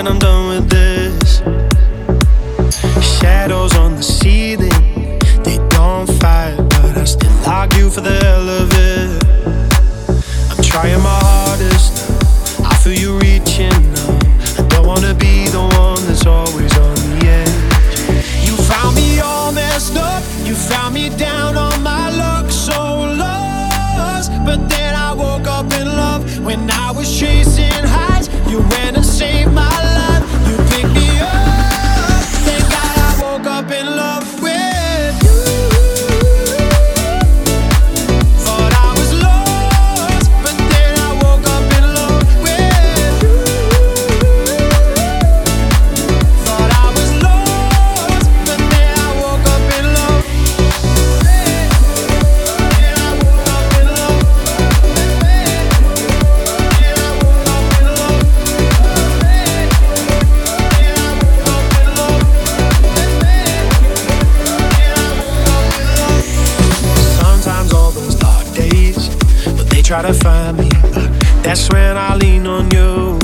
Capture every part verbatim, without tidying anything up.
and I'm done with this. Shadows on the ceiling, they don't fight, but I still argue for the hell of it. I'm trying my hardest now, I feel you reaching now. I don't wanna be the one that's always on the edge. You found me all messed up, you found me down on my luck, so lost. But then I woke up in love when I was chasing highs. You went and saved my life, you picked me up. Thank God I woke up in love with you. Thought I was lost, but then I woke up in love with you. Thought I was lost, but then I woke up in love. Then I woke up in love. Then I woke up in love. Then I woke up in love. Sometimes all those dark days, but they try to find me, but that's when I lean on you.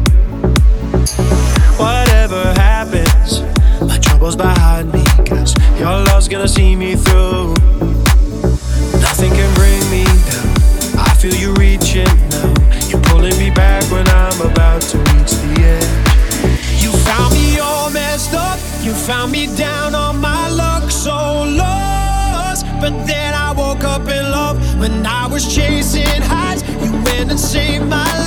Whatever happens, my trouble's behind me, cause your love's gonna see me through. Nothing can bring me down, I feel you reaching now. You're pulling me back when I'm about to reach the edge. You found me all messed up, you found me down on my luck, so lost. But then I woke up in love when I was chasing highs. You went and saved my life.